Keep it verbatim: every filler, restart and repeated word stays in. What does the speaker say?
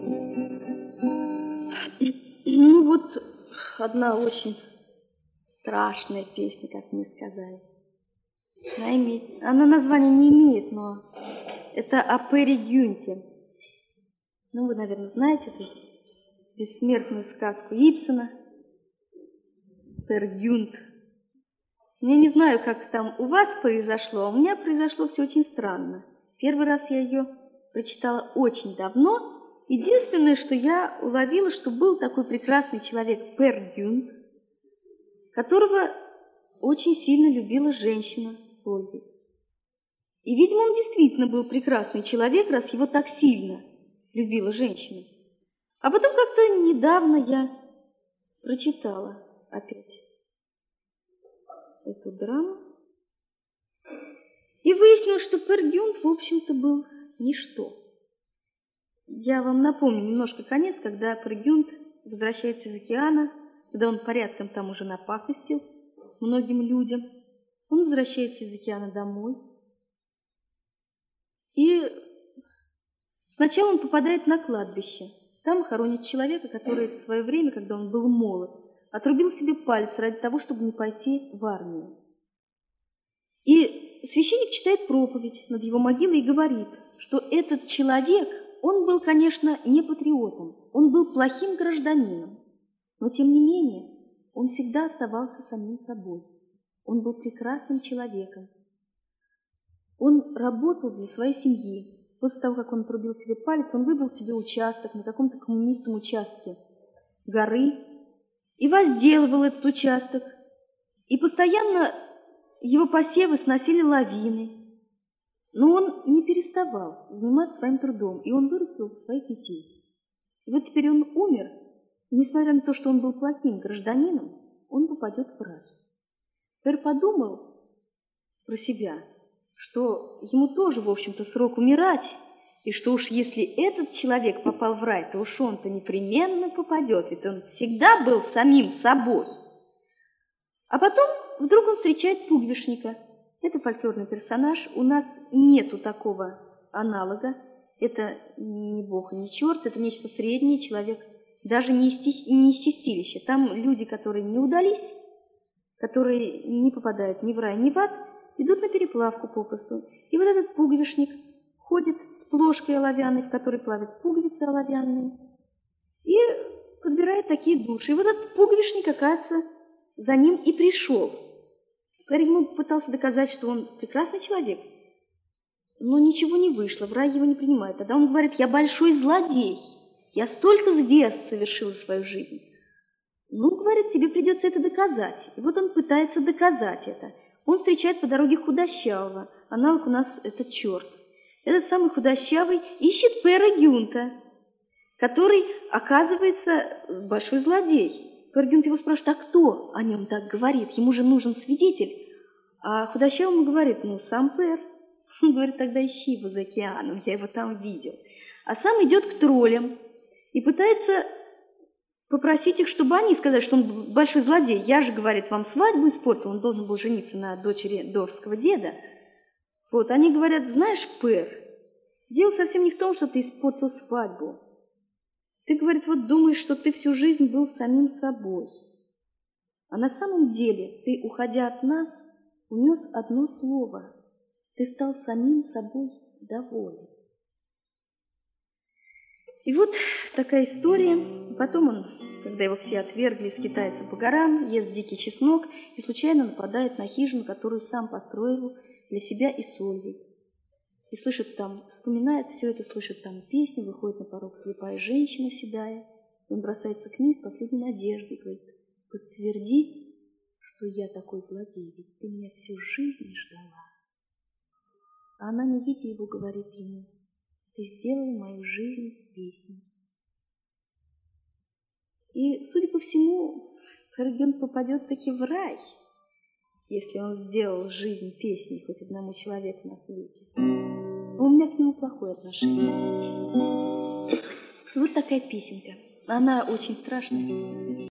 Ну вот одна очень страшная песня, как мне сказали. Она, имеет, она названия не имеет, но это о Пере Гюнте. Ну, вы, наверное, знаете эту бессмертную сказку Ибсена Пер Гюнт. Я не знаю, как там у вас произошло, а у меня произошло все очень странно. Первый раз я ее прочитала очень давно. Единственное, что я уловила, что был такой прекрасный человек Пер Гюнт, которого очень сильно любила женщина Сольвейг. И, видимо, он действительно был прекрасный человек, раз его так сильно любила женщина. А потом как-то недавно я прочитала опять эту драму и выяснилось, что Пер Гюнт, в общем-то, был ничто. Я вам напомню немножко конец, когда Пер Гюнт возвращается из океана, когда он порядком там уже напакостил многим людям. Он возвращается из океана домой. И сначала он попадает на кладбище. Там хоронят человека, который в свое время, когда он был молод, отрубил себе палец ради того, чтобы не пойти в армию. И священник читает проповедь над его могилой и говорит, что этот человек, он был, конечно, не патриотом, он был плохим гражданином, но тем не менее он всегда оставался самим собой. Он был прекрасным человеком. Он работал для своей семьи. После того, как он отрубил себе палец, он выбрал себе участок на каком-то каменистом участке горы и возделывал этот участок. И постоянно его посевы сносили лавины. Но он не переставал заниматься своим трудом, и он вырастил своих детей. И вот теперь он умер, и несмотря на то, что он был плохим гражданином, он попадет в рай. Пер подумал про себя, что ему тоже, в общем-то, срок умирать, и что уж если этот человек попал в рай, то уж он-то непременно попадет, ведь он всегда был самим собой. А потом вдруг он встречает пуговичника. Это фольклорный персонаж, у нас нету такого аналога, это не бог и не черт, это нечто среднее, человек даже не из, не из чистилища. Там люди, которые не удались, которые не попадают ни в рай, ни в ад, идут на переплавку попросту. И вот этот пуговичник ходит с плошкой оловянной, в которой плавят пуговицы оловянные, и подбирает такие души. И вот этот пуговичник, оказывается, за ним и пришел. Пер ему пытался доказать, что он прекрасный человек, но ничего не вышло, в рай его не принимают. Тогда он говорит: я большой злодей, я столько зверств совершил за свою жизнь. Ну, говорит, тебе придется это доказать. И вот он пытается доказать это. Он встречает по дороге худощавого, аналог у нас это черт. Этот самый худощавый ищет Пера Гюнта, который, оказывается, большой злодей. Пер Гюнт его спрашивает: а кто о нем так говорит? Ему же нужен свидетель. А худощавому говорит: ну, сам Пер. Он говорит: тогда ищи его за океаном, я его там видел. А сам идет к троллям и пытается попросить их, чтобы они сказали, что он большой злодей. Я же, говорит, вам свадьбу испортил, он должен был жениться на дочери дворского деда. Вот, они говорят: знаешь, Пер, дело совсем не в том, что ты испортил свадьбу. Ты, говорит, вот думаешь, что ты всю жизнь был самим собой. А на самом деле ты, уходя от нас, унес одно слово. Ты стал самим собой доволен. И вот такая история. Потом он, когда его все отвергли, скитается по горам, ест дикий чеснок и случайно нападает на хижину, которую сам построил для себя и Сольвейг. И слышит там, вспоминает все это, слышит там песню, выходит на порог слепая женщина седая. Он бросается к ней с последней надеждой и говорит: подтверди, что я такой злодей, ведь ты меня всю жизнь ждала. А она, не видя его, говорит ему: ты сделал мою жизнь песней. И, судя по всему, Пер Гюнт попадет таки в рай, если он сделал жизнь песней хоть одному человеку на свете. Но у меня к нему плохое отношение. Вот такая песенка. Она очень страшная.